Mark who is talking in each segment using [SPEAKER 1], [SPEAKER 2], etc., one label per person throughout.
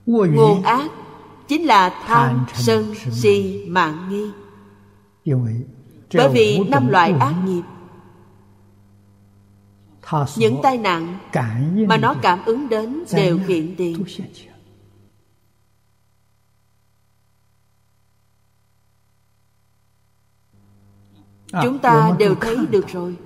[SPEAKER 1] Nguồn ác chính là tham, sân, si, mạn, nghi. Bởi vì 5 loại ác nghiệp, những tai nạn mà nó cảm ứng đến đều hiện tiền. Chúng ta đều thấy được rồi.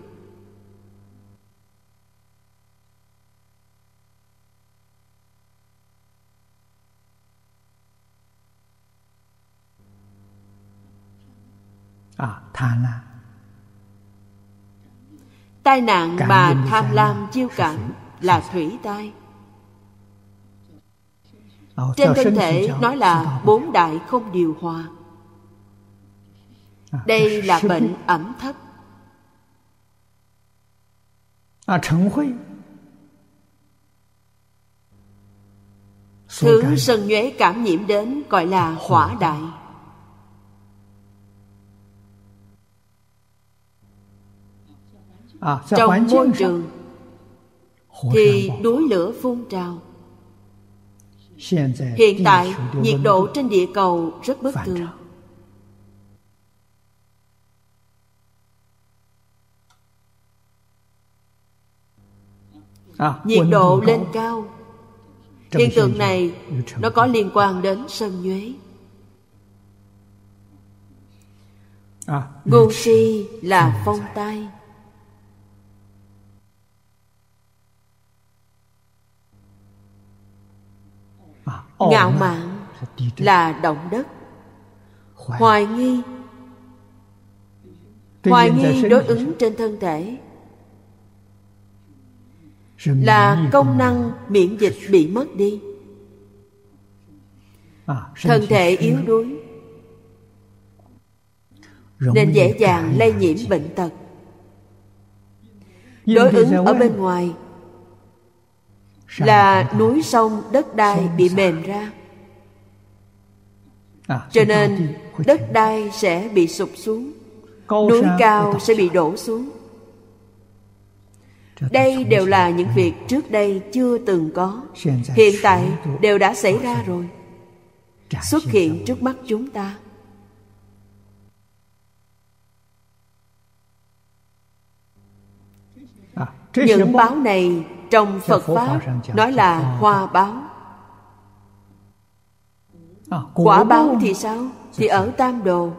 [SPEAKER 1] Tai nạn mà tham lam chiêu cảm là thủy tai. Trên thân thể nói là 4 đại không điều hòa. Đây là bệnh ẩm thấp. Thứ sân nhuế cảm nhiễm đến gọi là hỏa đại. Trong môi trường thì núi lửa phun trào. Hiện tại nhiệt độ trên địa cầu rất bất thường. Nhiệt độ lên cao. Hiện tượng này nó có liên quan đến sân nhuế. Ngu si là phong tai. Ngạo mạn là động đất. Hoài nghi đối ứng trên thân thể là công năng miễn dịch bị mất đi. Thân thể yếu đuối nên dễ dàng lây nhiễm bệnh tật. Đối ứng ở bên ngoài là núi sông đất đai bị mềm ra, cho nên đất đai sẽ bị sụp xuống, núi cao sẽ bị đổ xuống. Đây đều là những việc trước đây chưa từng có, hiện tại đều đã xảy ra rồi, xuất hiện trước mắt chúng ta. Những báo này trong Phật Pháp nói là hoa báo. Quả báo thì sao? Thì ở tam đồ,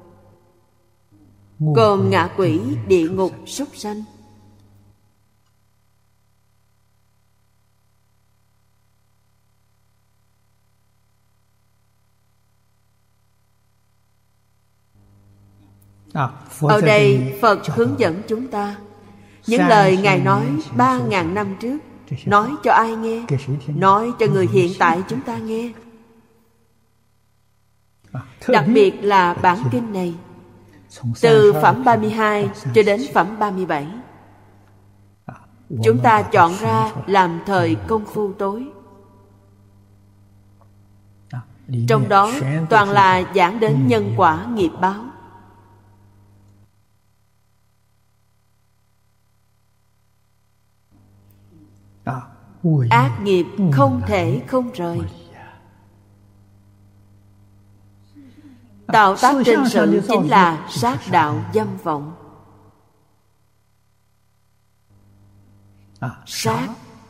[SPEAKER 1] gồm ngạ quỷ, địa ngục, súc sanh. Ở đây Phật hướng dẫn chúng ta những lời Ngài nói 3.000 năm trước. Nói cho ai nghe? Nói cho người hiện tại chúng ta nghe. Đặc biệt là bản kinh này, từ phẩm 32 cho đến phẩm 37, chúng ta chọn ra làm thời công phu tối. Trong đó toàn là giảng đến nhân quả nghiệp báo. Ác nghiệp không thể không rời. Tạo tác trên sự chính là sát đạo dâm vọng. Sát,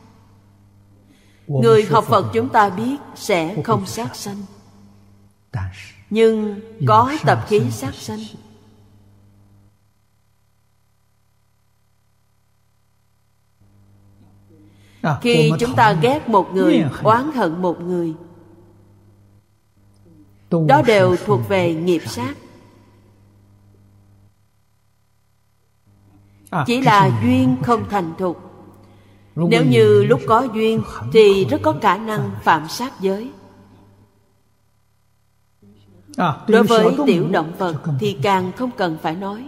[SPEAKER 1] người học Phật chúng ta biết sẽ không sát sanh, nhưng có tập khí sát sanh. Khi chúng ta ghét một người, oán hận một người, đó đều thuộc về nghiệp sát. Chỉ là duyên không thành thục. Nếu như lúc có duyên thì rất có khả năng phạm sát giới. Đối với tiểu động vật thì càng không cần phải nói.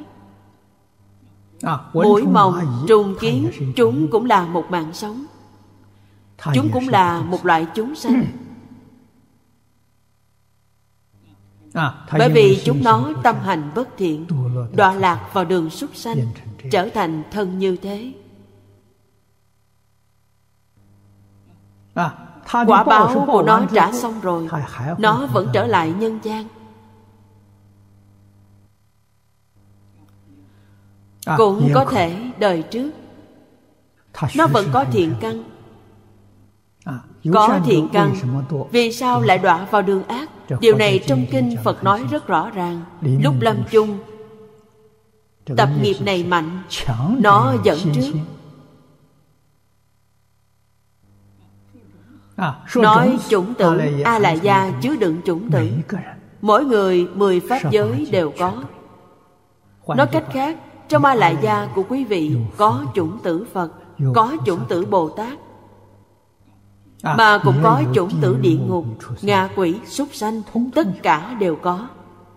[SPEAKER 1] Muỗi mồng, trùng kiến, chúng cũng là một mạng sống. Chúng cũng là một loại chúng sanh. Bởi vì chúng nó tâm hành bất thiện, đọa lạc vào đường súc sanh, trở thành thân như thế. Quả báo của nó trả xong rồi, nó vẫn trở lại nhân gian. Cũng có thể đời trước nó vẫn có thiện căn. Có thiện căn, vì sao lại đọa vào đường ác? Điều này trong kinh Phật nói rất rõ ràng. Lúc lâm chung, tập nghiệp này mạnh, nó dẫn trước. Nói chủng tử A-lại gia chứa đựng chủng tử. Mỗi người 10 pháp giới đều có. Nói cách khác, trong A-lại gia của quý vị có chủng tử Phật, có chủng tử Bồ Tát, mà cũng có chủng tử địa ngục, ngạ quỷ, súc sanh, tất cả đều có.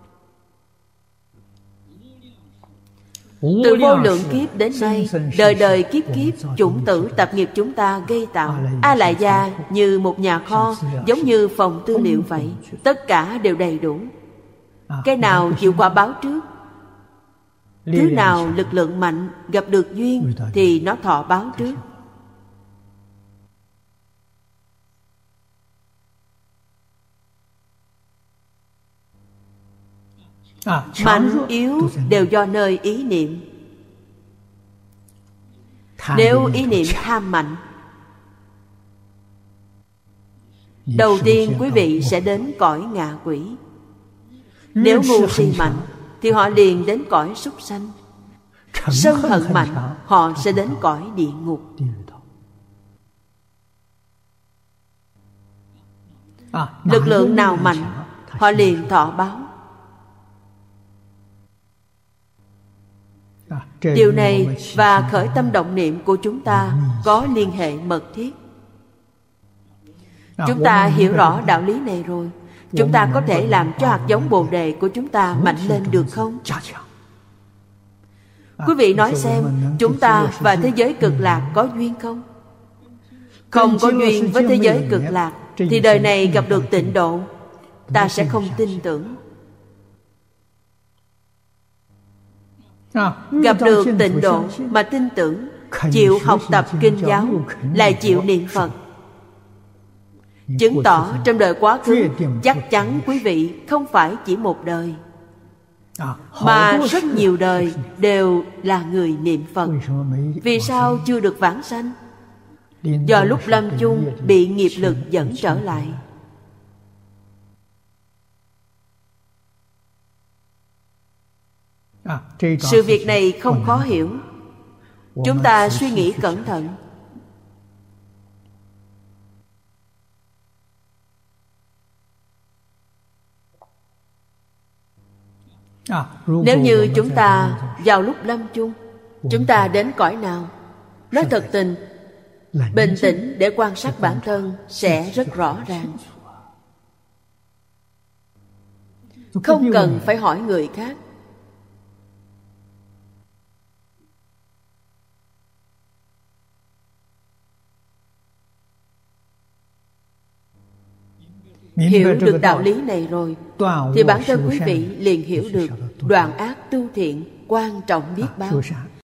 [SPEAKER 1] Từ vô lượng kiếp đến nay, đời đời kiếp kiếp, chủng tử tập nghiệp chúng ta gây tạo. A-lại gia như một nhà kho, giống như phòng tư liệu vậy, tất cả đều đầy đủ. Cái nào chịu quả báo trước, thứ nào lực lượng mạnh, gặp được duyên, thì nó thọ báo trước. Mạnh yếu đều do nơi ý niệm. Nếu ý niệm tham mạnh, đầu tiên quý vị sẽ đến cõi ngạ quỷ. Nếu ngu si mạnh thì họ liền đến cõi súc sanh. Sân hận mạnh, họ sẽ đến cõi địa ngục. Lực lượng nào mạnh, họ liền thọ báo. Điều này và khởi tâm động niệm của chúng ta có liên hệ mật thiết. Chúng ta hiểu rõ đạo lý này rồi, chúng ta có thể làm cho hạt giống Bồ Đề của chúng ta mạnh lên được không? Quý vị nói xem, chúng ta và thế giới cực lạc có duyên không? Không có duyên với thế giới cực lạc thì đời này gặp được tịnh độ, ta sẽ không tin tưởng. Gặp được tịnh độ mà tin tưởng, chịu học tập kinh giáo, lại chịu niệm Phật, chứng tỏ trong đời quá khứ chắc chắn quý vị không phải chỉ một đời, mà rất nhiều đời đều là người niệm Phật. Vì sao chưa được vãng sanh? Do lúc lâm chung bị nghiệp lực dẫn trở lại. Sự việc này không khó hiểu. Chúng ta suy nghĩ cẩn thận. Nếu như chúng ta vào lúc lâm chung, chúng ta đến cõi nào? Nói thật tình, bình tĩnh để quan sát bản thân sẽ rất rõ ràng. Không cần phải hỏi người khác. Hiểu được đạo lý này rồi thì bản thân quý vị liền hiểu được đoạn ác tu thiện quan trọng biết bao.